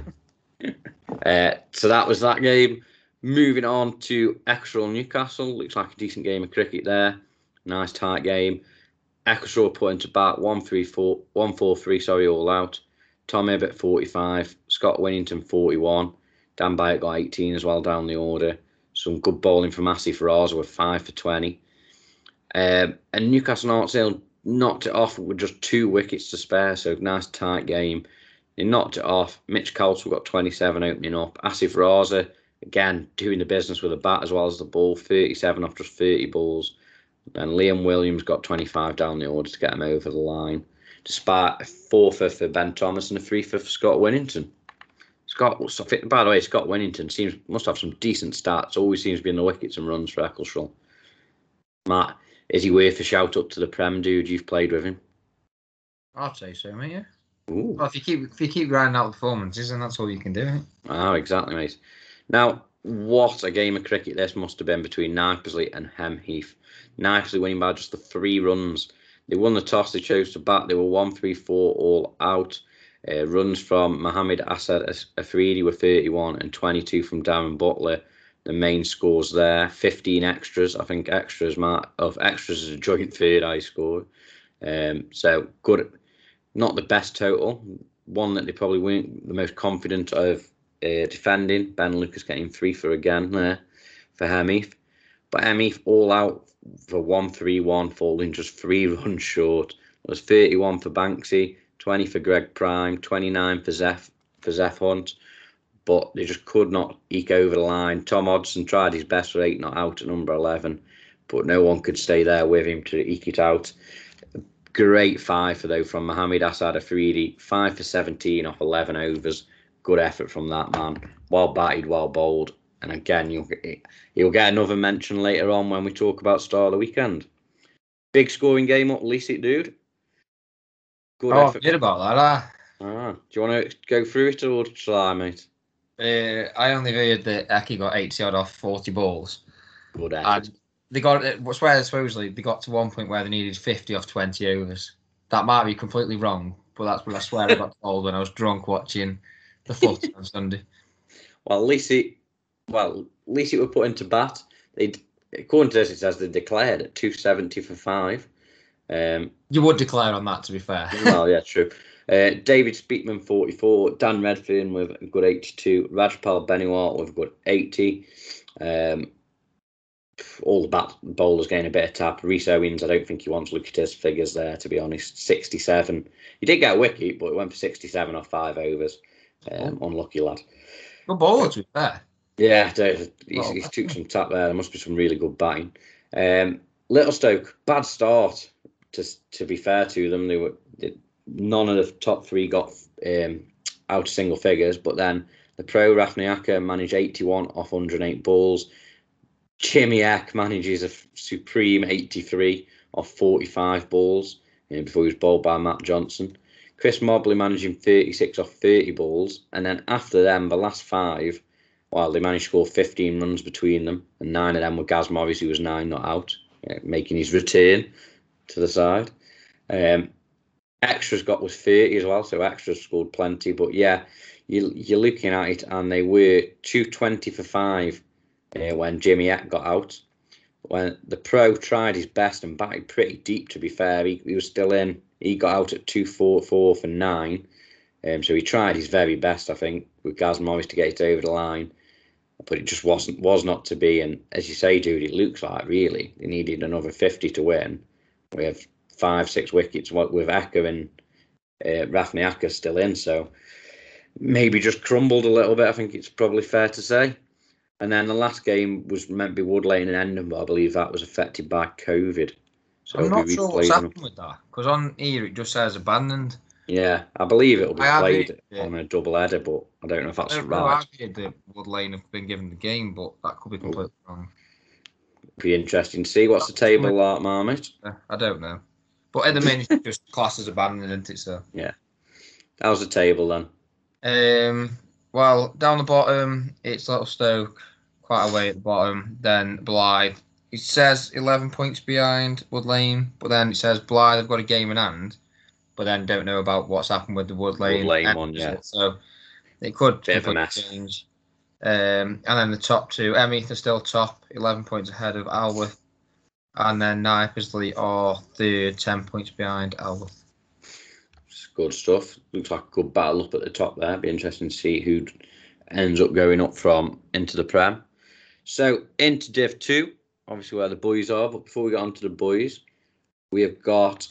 So that was that game. Moving on to Eccleston Newcastle. Looks like a decent game of cricket there. Nice tight game. Eccleston put into bat 143 all out. Tom Hibbert 45, Scott Winnington 41, Dan Byatt got 18 as well down the order. Some good bowling from Asif Raza with 5 for 20. And Newcastle Artsdale knocked it off with just 2 wickets to spare, so nice tight game. They knocked it off. Mitch Caldwell got 27 opening up. Asif Raza, again, doing the business with the bat as well as the ball, 37 off just 30 balls. And Liam Williams got 25 down the order to get him over the line, despite a 4-for for Ben Thomas and a 3-for for Scott Winnington. By the way, Scott Winnington must have some decent stats. Always seems to be in the wickets and runs for Eccleston. Matt, is he worth a shout up to the Prem, dude? You've played with him. I'd say so, mate. Yeah. Ooh. Well, if you keep grinding out performances, then that's all you can do. Right? Oh, exactly, mate. Now, what a game of cricket this must have been between Knifesley and Hemheath. Knifesley winning by just the 3 runs. They won the toss, they chose to bat. They were 1-3-4 all out. Runs from Mohammed Asad Afridi were 31 and 22 from Darren Butler. The main scores there. 15 extras. I think extras is a joint third I scored. So good. Not the best total. One that they probably weren't the most confident of defending. Ben Lucas getting 3 for again there for Hemheath. But Hemheath all out for 1-3-1, falling just 3 runs short. It was 31 for Banksy, 20 for Greg Prime, 29 for Zeph Hunt, but they just could not eke over the line. Tom Hodgson tried his best for 8 not out at number 11, but no one could stay there with him to eke it out. Great 5 though from Mohammed Asad Afridi, 5 for 17 off 11 overs. Good effort from that man. Well batted, well bowled. And again, you'll get another mention later on when we talk about Star of the Weekend. Big scoring game up, Leasic, dude. Good effort. I did about that. Do you want to go through it or shall I, mate? I only heard that Eki got 80 odd off 40 balls. Good effort. And they got supposedly they got to one point where they needed 50 off 20 overs. That might be completely wrong, but that's what I swear I got told when I was drunk watching the footy on Sunday. Well, Leasic were put into bat. According to this, it says they declared at 270 for 5. You would declare on that, to be fair. Well, yeah, true. David Speakman, 44. Dan Redfern with a good 82. Rajpal Beniwal with a good 80. All the bat bowlers getting a bit of tap. Rhys Owens, I don't think he wants to look at his figures there, to be honest. 67. He did get a wicket, but it went for 67 off 5 overs. Unlucky lad. Good bowler, to be fair. Yeah, he's took some tap there. There must be some really good batting. Littlestoke, bad start. To be fair to them, none of the top 3 got out of single figures. But then the pro Rafniaka managed 81 off 108 balls. Jimmy Eck manages a supreme 83 off 45 balls before he was bowled by Matt Johnson. Chris Mobley managing 36 off 30 balls, and then after them, the last 5. Well, they managed to score 15 runs between them, and 9 of them were Gaz Morris, who was 9 not out, making his return to the side. Extras got was 30 as well, so Extras scored plenty. But yeah, you're looking at it, and they were 220 for 5 when Jimmy Eck got out. When the pro tried his best and batted pretty deep, to be fair, he was still in. He got out at 244 for 9. So he tried his very best, I think, with Gaz Morris to get it over the line. But it just was not to be. And as you say, dude, it looks like really they needed another 50 to win. We have 5-6 wickets with Acker and Rafni Acker still in. So maybe just crumbled a little bit, I think it's probably fair to say. And then the last game was meant to be Wood Lane and Endon, but I believe that was affected by COVID. So I'm not sure what's happened with that, because on here it just says abandoned. Yeah, I believe it'll be played on a double header, but I don't know if that's right. I've heard that Wood Lane have been given the game, but that could be completely wrong. Be interesting to see. What's the table like, Marmot? I don't know. But at the minute, it's just classed as abandoned, isn't it? So yeah. How's the table then? Well, down the bottom, it's Little Stoke, quite a way at the bottom. Then Blythe. It says 11 points behind Wood Lane, but then it says Blythe have got a game in hand, but then don't know about what's happened with the Wood Lane one, yeah. So it could completely change. And then the top two, Emmeath are still top, 11 points ahead of Alworth. And then Knipersley are third, 10 points behind Alworth. Good stuff. Looks like a good battle up at the top there. Be interesting to see who ends up going up from into the Prem. So into Div 2, obviously where the boys are. But before we get on to the boys, we have got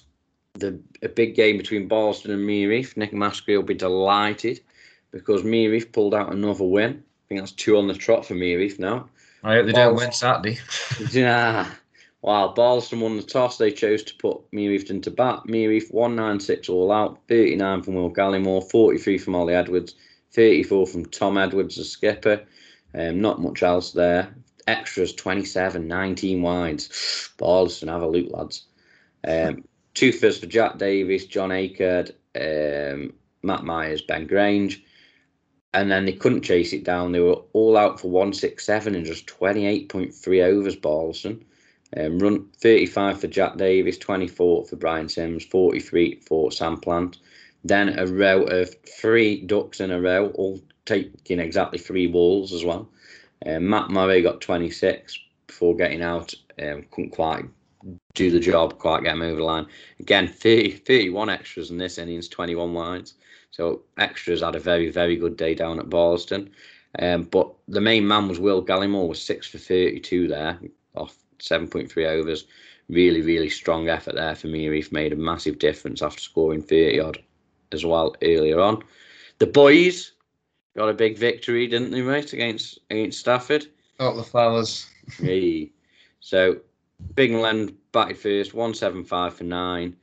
a big game between Barlston and Mereath. Nick Maskery will be delighted because Mereath pulled out another win. I think that's 2 on the trot for Mereath now. I hope they don't win Saturday. Yeah. While Barlston won the toss, they chose to put Mereath into bat. Mereath 196 all out, 39 from Will Gallimore, 43 from Ollie Edwards, 34 from Tom Edwards, the skipper. Not much else there. Extras 27, 19 wides. Barlston, have a look, lads. 2 firsts for Jack Davis, John Akerd, Matt Myers, Ben Grange. And then they couldn't chase it down. They were all out for 167 and just 28.3 overs, Barlston. Run 35 for Jack Davis, 24 for Brian Sims, 43 for Sam Plant. Then a row of 3 ducks in a row, all taking exactly 3 balls as well. Matt Murray got 26 before getting out. Couldn't quite do the job, quite get him over the line. Again, 31 extras in this innings, 21 wides. So extras had a very, very good day down at Barlston. But the main man was Will Gallimore, was 6 for 32 there, off 7.3 overs. Really, really strong effort there for Mereath. Made a massive difference after scoring 30 odd as well earlier on. The boys got a big victory, didn't they, mate, against Stafford? Got the fellas. Yeah. So Bigland batted first, 175 for 9.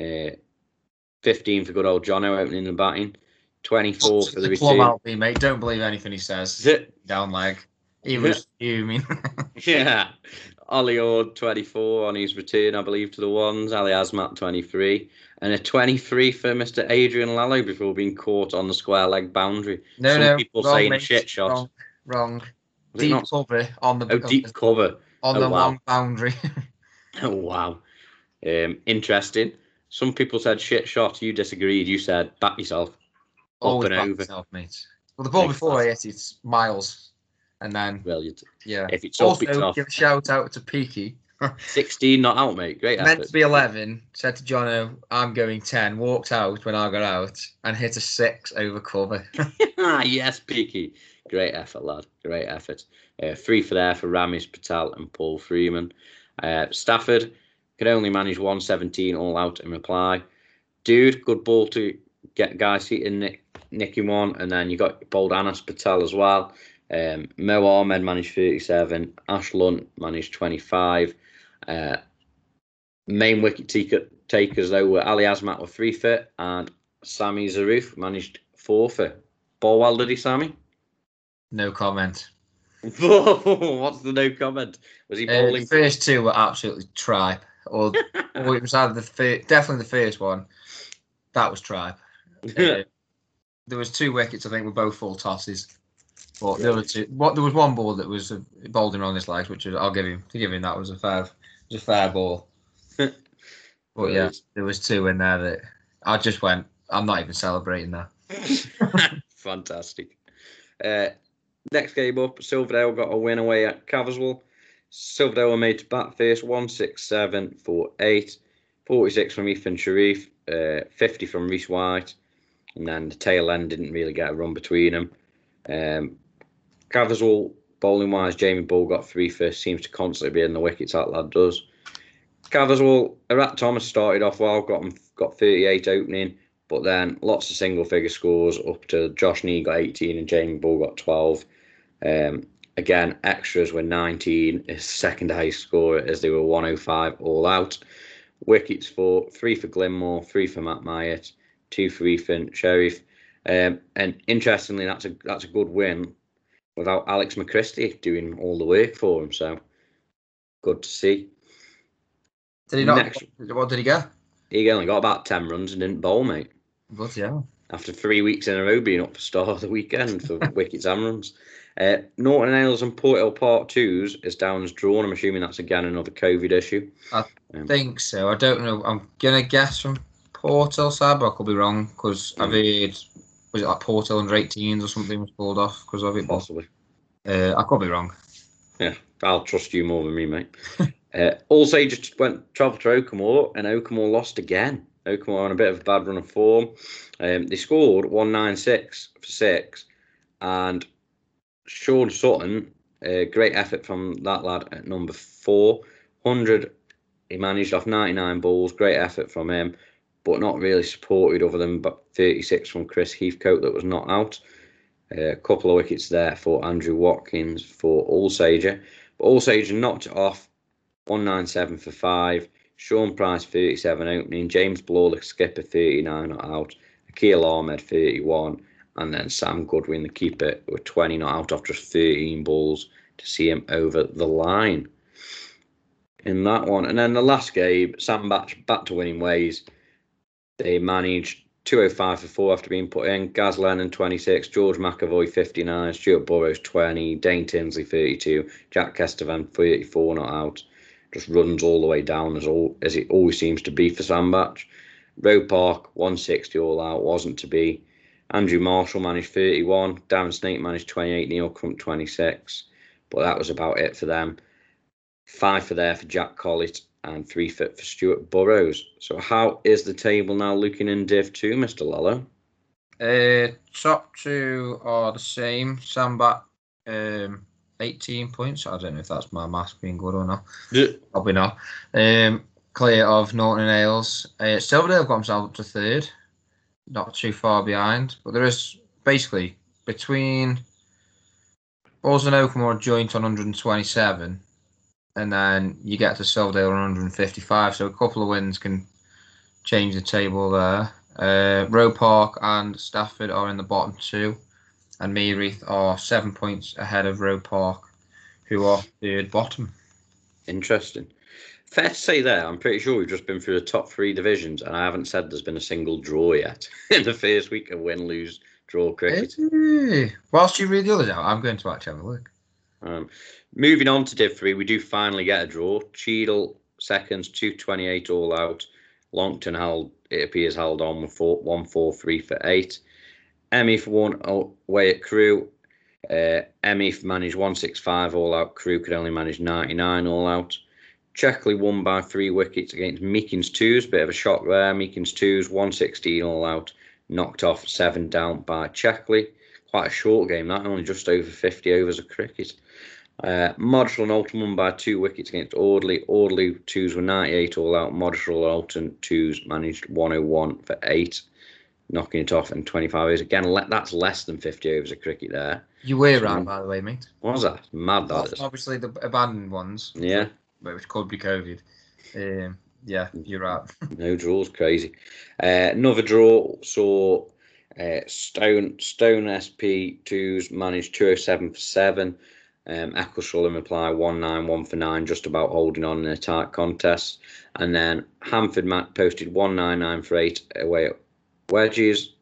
15 for good old Jono opening the batting. 24 for the return. Plum out me, mate. Don't believe anything he says. Down leg. He was fuming. Yeah. Ollie Ord, 24 on his return, I believe, to the ones. Ali Asmat, 23. And a 23 for Mr. Adrian Lallo before being caught on the square leg boundary. Some people wrong, saying mate. a shit shot. Wrong. Deep cover on the deep cover on the long boundary. Oh wow. Interesting. Some people said shit shot. You disagreed. You said back yourself. Always back yourself, mate. Well, the ball before I hit it's Miles. And then, brilliant. Yeah. If it's also, up, it's off. Give a shout out to Peaky. 16 not out, mate. Great effort. Meant to be 11. Said to Jono, I'm going 10. Walked out when I got out and hit a 6 over cover. Yes, Peaky. Great effort, lad. Great effort. 3 for there for Ramesh Patel and Paul Freeman. Stafford could only manage 117 all out in reply. Dude, good ball to get guys seated nicking one. And then you got bowled Anas Patel as well. Mo Ahmed managed 37. Ash Lunt managed 25. Main wicket takers, though, were Ali Asmat with 3 for, and Sami Zaroof managed 4 for. Ball well, did he, Sammy? No comment. What's the no comment? Was he bowling? The first 2 were absolutely tripe. Or it was either definitely the first one. That was tripe. There was 2 wickets, I think, were both full tosses. But the other two, there was one ball that was bowled him on his legs, which I'll give him. To give him that was a fair ball. But yeah, there was two in there that I just went, I'm not even celebrating that. Fantastic. Next game up, Silverdale got a win away at Caverswell. Silverdale were made to bat first, 167 for 8, 46 from Ethan Sharif, 50 from Reese White, and then the tail end didn't really get a run between them. Caverswell, bowling wise, Jamie Bull got 3 first, seems to constantly be in the wickets, that lad does. Caverswell, Arat Thomas started off well, got 38 opening, but then lots of single figure scores up to Josh Nee got 18 and Jamie Bull got 12. Again, extras were 19, his second highest score as they were 105 all out. Wickets for 3 for Glenmore, 3 for Matt Myatt, 2 for Ethan Sheriff. And interestingly, that's a good win without Alex McChristie doing all the work for him. So good to see. Did he not? What did he get? He only got about 10 runs and didn't bowl, mate. Good, yeah. After 3 weeks in a row being up for start of the weekend for wickets and runs. Norton Ailes and Port Hill Part 2s is down as drawn. I'm assuming that's again another COVID issue. I think so. I don't know. I'm going to guess from Port Hill side, but I could be wrong because I've heard, was it like Port Hill under 18s or something was pulled off because of it? Possibly. I could be wrong. Yeah, I'll trust you more than me, mate. Also, just travelled to Oakham, and Oakham lost again. Oakham on a bit of a bad run of form. They scored 196 for 6, and Sean Sutton, great effort from that lad at number 400. He managed off 99 balls, great effort from him, but not really supported other than 36 from Chris Heathcote that was not out. A couple of wickets there for Andrew Watkins for Allsager. But Allsager knocked it off 197 for 5. Sean Price 37 opening. James Bloor, the skipper, 39 not out. Akil Ahmed 31. And then Sam Goodwin, the keeper, with 20 not out after 13 balls to see him over the line in that one. And then the last game, Sam back to winning ways. They managed 205 for 4 after being put in. Gaz Lennon 26, George McAvoy 59, Stuart Burrows 20, Dane Tinsley 32, Jack Kestevan 34 not out. Just runs all the way down as it always seems to be for Sam Batch. Roe Park 160 all out, wasn't to be. Andrew Marshall managed 31, Darren Snake managed 28, Neil Crump 26, but that was about it for them. 5 for Jack Collett and 3 for Stuart Burrows. So how is the table now looking in Div 2, Mr. Lalo? Top 2 are the same. Sam Bat 18 points. I don't know if that's my maths being good or not. Yeah. Probably not. Clear of Norton and Ailes. Silverdale got himself up to 3rd. Not too far behind. But there is basically between Balls and Oakham are joint on 127. And then you get to Silverdale on 155. So a couple of wins can change the table there. Roe Park and Stafford are in the bottom 2. And Mereith are 7 points ahead of Roe Park, who are 3rd bottom. Interesting. Fair to say there, I'm pretty sure we've just been through the top 3 divisions, and I haven't said there's been a single draw yet in the first week of win, lose, draw cricket. Hey. Whilst you read the others out, I'm going to actually have a look. Moving on to Div 3, we do finally get a draw. Cheadle seconds, 228 all out. Longton held on with 143 for 8. Emmeath won away at Crewe. Emmeath managed 165 all out. Crewe could only manage 99 all out. Checkley won by 3 wickets against Meekins 2s. Bit of a shock there. Meekins 2s, 116 all out. Knocked off 7 down by Checkley. Quite a short game, that, only just over 50 overs of cricket. Moddershall and Alton won by 2 wickets against Audley. Audley 2s were 98 all out. Moddershall and Alton 2s managed 101 for 8. Knocking it off in 25 overs. Again, that's less than 50 overs of cricket there. You were right, by the way, mate. What was that? Mad, that is. Obviously, the abandoned ones. Yeah. Which could be COVID. Yeah, you're right. No draws, crazy. Another draw saw Stone SP 2s managed 207 for 7. Eccleshall in reply 191 for 9, just about holding on in a tight contest. And then Hamford posted 199 for 8 away at Wedges.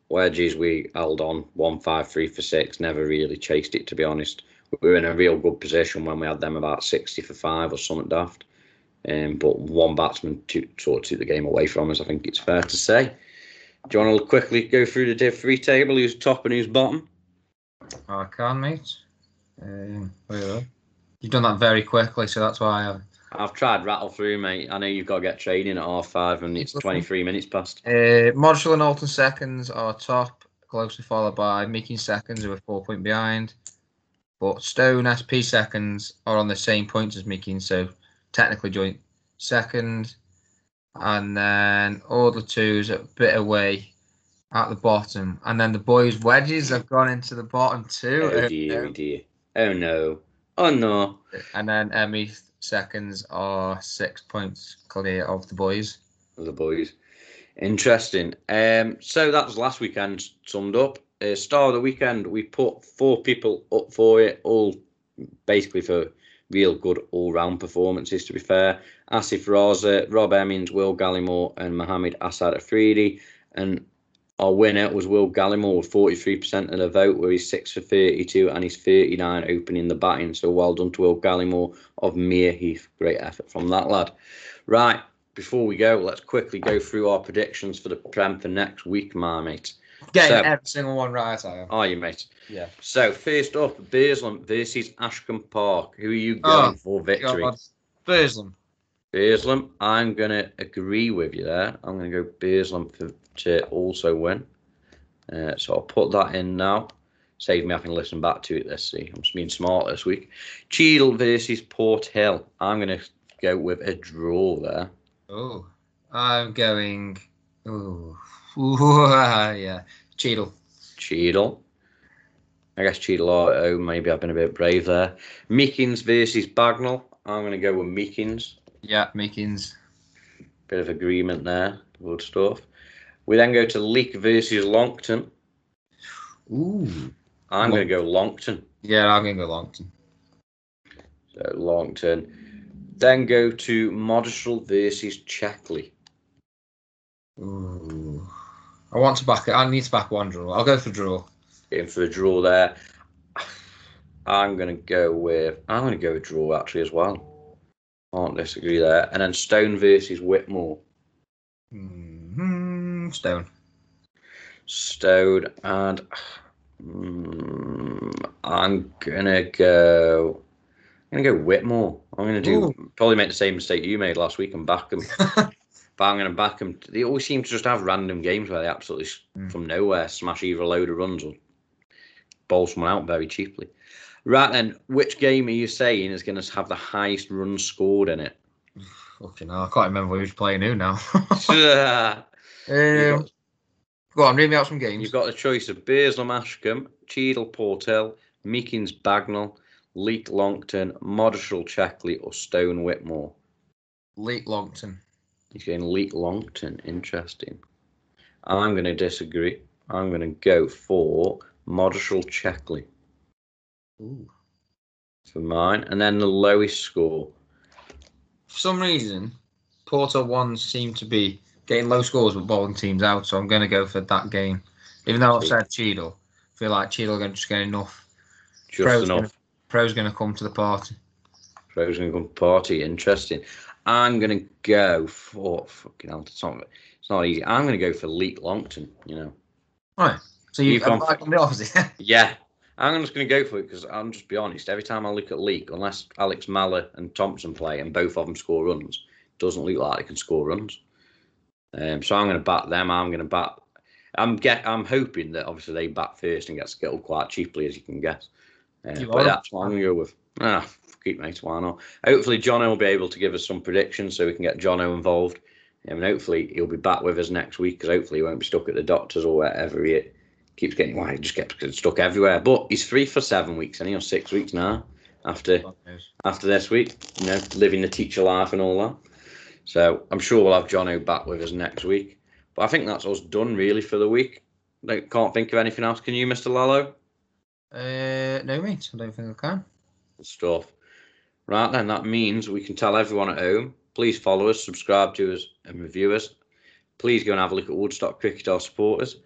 Wedges, we held on 1-5-3 for 6. Never really chased it, to be honest. We were in a real good position when we had them about 60 for 5 or something daft. But one batsman sort of took the game away from us, I think it's fair to say. Do you want to quickly go through the Div 3 table? Who's top and who's bottom? I can, mate. You've done that very quickly, so that's why I've tried rattle through, mate. I know you've got to get training at 5:30 and it's 23 minutes past. Modric and Alton seconds are top, closely followed by Meekin seconds, who are 4 points behind. But Stone SP seconds are on the same points as Meekin, so technically joint second. And then Order 2's a bit away at the bottom. And then the boys' Wedges have gone into the bottom too. Oh dear. Oh no. Oh no. And then Emmy seconds are 6 points clear of the boys. Interesting. So that was last weekend summed up. Star of the weekend, we put 4 people up for it, all basically for real good all-round performances, to be fair. Asif Raza, Rob Emmons, Will Gallimore and Mohamed Asad Afridi. And our winner was Will Gallimore with 43% of the vote, where he's 6 for 32 and he's 39 opening the batting. So well done to Will Gallimore of Mere Heath. Great effort from that lad. Right, before we go, let's quickly go through our predictions for the Prem for next week, my mate. Getting every single one right, I am. Are you, mate? Yeah. So, first up, Burslem versus Ashcombe Park. Who are you going for victory? Burslem. Burslem. I'm going to agree with you there. I'm going to go Burslem to also win. So I'll put that in now. Save me having to listen back to it. Let's see. I'm just being smart this week. Cheadle versus Port Hill. I'm going to go with a draw there. Oh, I'm going... yeah. Cheadle. I guess Cheadle are at home. Maybe I've been a bit brave there. Meekins versus Bagnall. I'm going to go with Meekins. Yeah, Meekins. Bit of agreement there. Good stuff. We then go to Leek versus Longton. Ooh. I'm going to go Longton. Yeah, I'm going to go Longton. So Longton. Then go to Moddershall versus Checkley. Ooh. I need to back one draw. I'll go for draw. Getting for a draw there. I'm going to go with draw actually as well. Can't disagree there. And then Stone versus Whitmore. Stone. And I'm going to go Whitmore. I'm going to probably make the same mistake you made last week and back them. But I'm going to back them. They always seem to just have random games where they absolutely, from nowhere, smash either a load of runs or bowl someone out very cheaply. Right then, which game are you saying is going to have the highest runs scored in it? Fucking hell, I can't remember who's playing who now. Go on, read me out some games. You've got the choice of Burslem Ashcombe, Cheadle Port Hill, Meekins Bagnall, Leek Longton, Moddershall Checkley, or Stone Whitmore. Leek Longton. He's going Leek Longton. Interesting. I'm going to disagree. I'm going to go for Moddershall Checkley. Ooh. For mine. And then the lowest score. For some reason, Porto ones seem to be getting low scores with bowling teams out, so I'm going to go for that game. Even though I've said Cheadle, I feel like Cheadle are going to just get enough. Pro's going to come to the party. Pro's going to come to the party. Interesting. I'm going to go for... Fucking hell, it's not easy. I'm going to go for Leek Longton, you know. Right. So you've gone the opposite. Yeah. I'm just going to go for it because I'll just be honest. Every time I look at Leek, unless Alex Maller and Thompson play and both of them score runs, it doesn't look like they can score runs. So I'm going to bat them. I'm hoping that obviously they bat first and get skittled quite cheaply, as you can guess. But that's what I'm going to go with. Fuck it, mate. Why not? Hopefully Jono will be able to give us some predictions so we can get Jono involved. And hopefully he'll be back with us next week because hopefully he won't be stuck at the doctors or wherever he keeps getting. He just gets stuck everywhere. But he's free for 7 weeks and he's 6 weeks now after this week. You know, living the teacher life and all that. So I'm sure we'll have Jono back with us next week. But I think that's us done really for the week. I can't think of anything else. Can you, Mr. Lalo? No, mate. I don't think I can. Good stuff. Right then, that means we can tell everyone at home. Please follow us, subscribe to us, and review us. Please go and have a look at Woodstock Cricket, our supporters.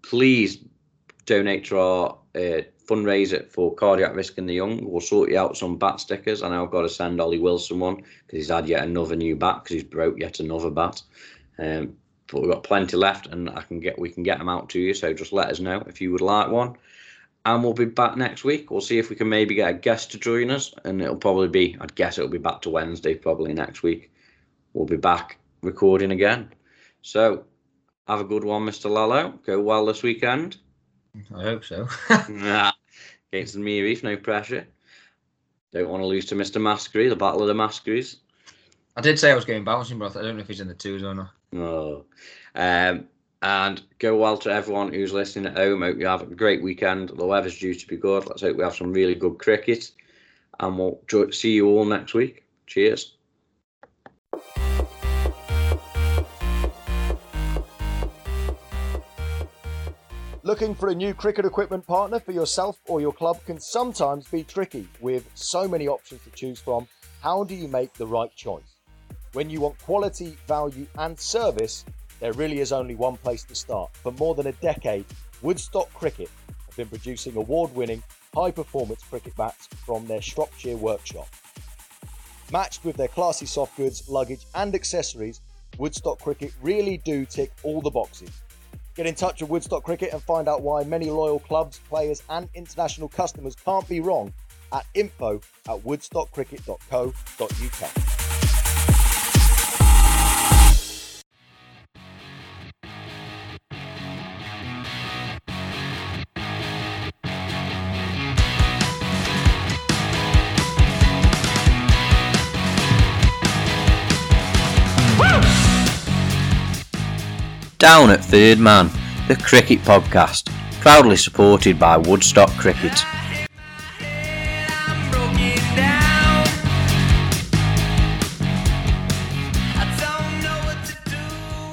please donate to our fundraiser for Cardiac Risk in the Young. We'll sort you out some bat stickers. I know I've got to send Ollie Wilson one because he's had yet another new bat because he's broke yet another bat. But we've got plenty left, and we can get them out to you. So just let us know if you would like one. And we'll be back next week. We'll see if we can maybe get a guest to join us, and I'd guess it'll be back to Wednesday probably next week. We'll be back recording again. So have a good one, Mr. Lalo. Go well this weekend. I hope so. Against the Meareys, no pressure. Don't want to lose to Mr. Maskery, the Battle of the Maskeries. I did say I was going bouncing, but I don't know if he's in the twos or not. No. And go well to everyone who's listening at home. Hope you have a great weekend. The weather's due to be good. Let's hope we have some really good cricket. And we'll see you all next week. Cheers. Looking for a new cricket equipment partner for yourself or your club can sometimes be tricky. With so many options to choose from, how do you make the right choice? When you want quality, value and service, there really is only one place to start. For more than a decade, Woodstock Cricket have been producing award-winning, high-performance cricket bats from their Shropshire workshop. Matched with their classy soft goods, luggage and accessories, Woodstock Cricket really do tick all the boxes. Get in touch with Woodstock Cricket and find out why many loyal clubs, players and international customers can't be wrong at info@woodstockcricket.co.uk. Down at Third Man, the cricket podcast, proudly supported by Woodstock Cricket.